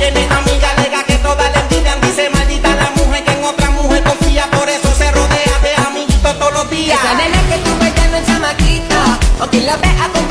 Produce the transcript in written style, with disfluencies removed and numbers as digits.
tiene amiga, alega que todas le envidian. Dice maldita la mujer que en otra mujer confía, por eso se rodea de amiguitos todos los días. Esa nena que tú ves ya no es chamaquita, o quien la vea como